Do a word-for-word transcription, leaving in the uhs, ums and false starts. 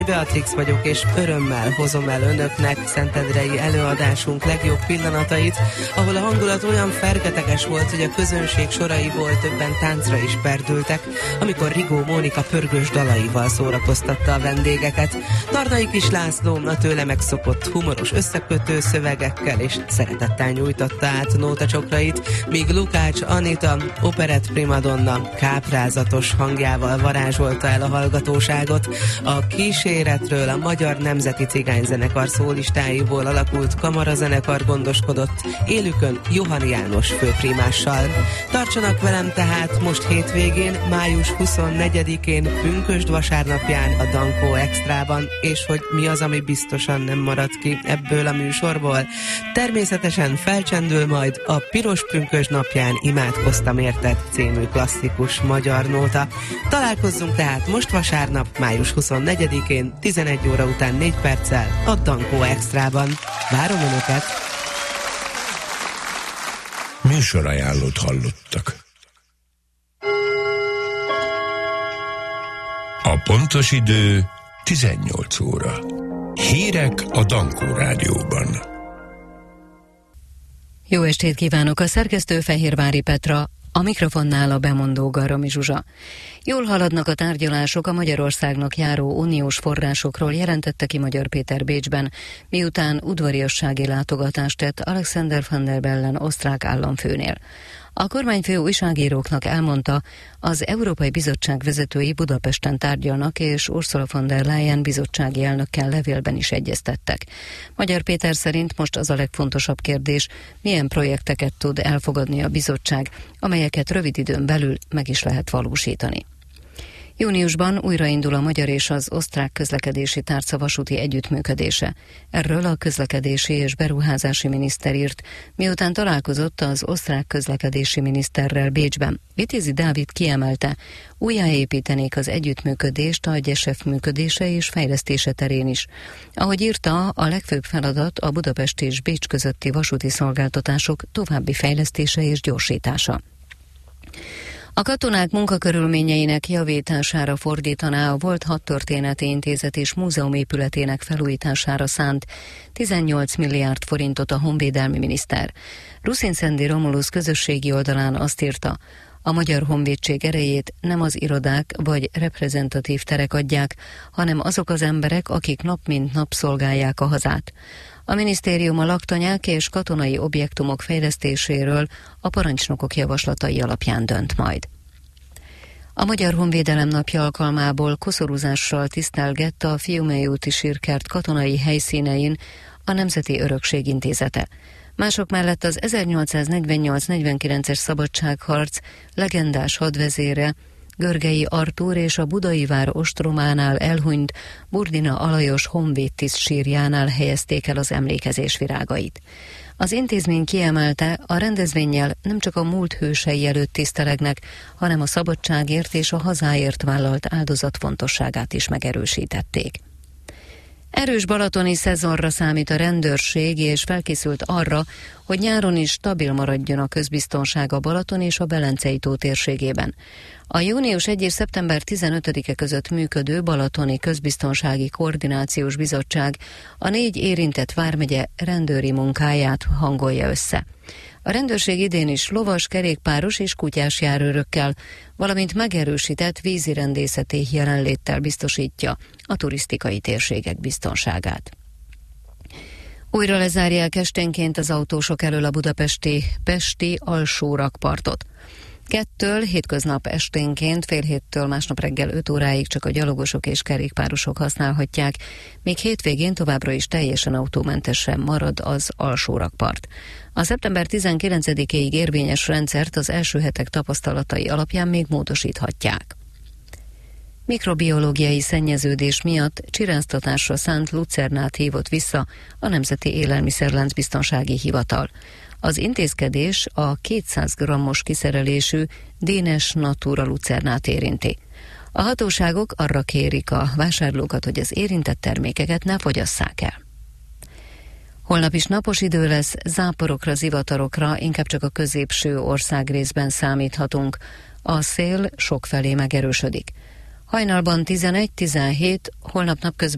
Beatrix vagyok, és örömmel hozom el önöknek szentendrei előadásunk legjobb pillanatait, ahol a hangulat olyan fergeteges volt, hogy a közönség soraiból többen táncra is perdültek, amikor Rigó Mónika pörgős dalaival szórakoztatta a vendégeket. Tarnai Kis László a tőle megszokott humoros összekötő szövegekkel és szeretettel nyújtotta át nótacsokrait, míg Lukács Anita operett primadonna káprázatos hangjával varázsolta el a hallgatóságot. A kíséretről a Magyar Nemzeti Cigányzenekar szólistáiból alakult kamarazenekar gondoskodott, élükön Johann János főprímással. Tartsanak velem tehát most hétvégén, május huszonnegyedikén, pünkösd vasárnapján a Dankó Extrában, és hogy mi az, ami biztosan nem marad ki ebből a műsorból. Természetesen felcsendül majd a Piros pünkösd napján imádkoztam érted című klasszikus magyar nóta. Találkozzunk tehát most vasárnap, május huszonnegyedikén, tizenegy óra után négy perccel a Dankó Extrában. Várom önöket! Műsorajánlót hallottak. A pontos idő tizennyolc óra. Hírek a Dankó Rádióban. Jó estét kívánok! A szerkesztő Fehérvári Petra, a mikrofonnál a bemondó Garami Zsuzsa. Jól haladnak a tárgyalások a Magyarországnak járó uniós forrásokról, jelentette ki Magyar Péter Bécsben, miután udvariassági látogatást tett Alexander Van der Bellen osztrák államfőnél. A kormányfő újságíróknak elmondta, az Európai Bizottság vezetői Budapesten tárgyalnak, és Ursula von der Leyen bizottsági elnökkel levélben is egyeztettek. Magyar Péter szerint most az a legfontosabb kérdés, milyen projekteket tud elfogadni a bizottság, amelyeket rövid időn belül meg is lehet valósítani. Júniusban újraindul a magyar és az osztrák közlekedési tárca vasúti együttműködése. Erről a közlekedési és beruházási miniszter írt, miután találkozott az osztrák közlekedési miniszterrel Bécsben. Vitézi Dávid kiemelte, újjáépítenék az együttműködést a GESEF működése és fejlesztése terén is. Ahogy írta, a legfőbb feladat a Budapest és Bécs közötti vasúti szolgáltatások további fejlesztése és gyorsítása. A katonák munkakörülményeinek javítására fordítaná a volt Hadtörténeti Intézet és múzeum épületének felújítására szánt tizennyolc milliárd forintot a honvédelmi miniszter. Ruszin Szendi Romulus közösségi oldalán azt írta, a Magyar Honvédség erejét nem az irodák vagy reprezentatív terek adják, hanem azok az emberek, akik nap mint nap szolgálják a hazát. A minisztérium a laktanyák és katonai objektumok fejlesztéséről a parancsnokok javaslatai alapján dönt majd. A Magyar Honvédelem napja alkalmából koszorúzással tisztelgett a Fiumei úti sírkert katonai helyszínein a Nemzeti Örökség Intézete. Mások mellett az ezernyolcszáznegyvennyolc negyvenkilences szabadságharc legendás hadvezére, Görgei Artúr és a Budai vár ostrománál elhunyt Burdina Alajos honvédtiszt sírjánál helyezték el az emlékezés virágait. Az intézmény kiemelte, a rendezvénnyel nem csak a múlt hősei előtt tisztelegnek, hanem a szabadságért és a hazáért vállalt áldozat fontosságát is megerősítették. Erős balatoni szezonra számít a rendőrség, és felkészült arra, hogy nyáron is stabil maradjon a közbiztonság a Balaton és a Belencei tó térségében. A június elseje és szeptember tizenötödike között működő Balatoni Közbiztonsági Koordinációs Bizottság a négy érintett vármegye rendőri munkáját hangolja össze. A rendőrség idén is lovas, kerékpáros és kutyás járőrökkel, valamint megerősített vízirendészeti jelenléttel biztosítja a turisztikai térségek biztonságát. Újra lezárják esténként az autósok elől a budapesti Pesti alsó rakpartot. Kettől hétköznap esténként fél héttől másnap reggel öt óráig csak a gyalogosok és kerékpárosok használhatják, míg hétvégén továbbra is teljesen autómentesen marad az alsó rakpart. A szeptember tizenkilencedikéig érvényes rendszert az első hetek tapasztalatai alapján még módosíthatják. Mikrobiológiai szennyeződés miatt csiráztatásra szánt lucernát hívott vissza a Nemzeti Élelmiszerlánc Biztonsági Hivatal. Az intézkedés a kétszáz grammos kiszerelésű Dénes Natura lucernát érinti. A hatóságok arra kérik a vásárlókat, hogy az érintett termékeket ne fogyasszák el. Holnap is napos idő lesz, záporokra, zivatarokra, inkább csak a középső országrészben számíthatunk. A szél sokfelé megerősödik. Hajnalban tizenegy-tizenhét, holnap napközben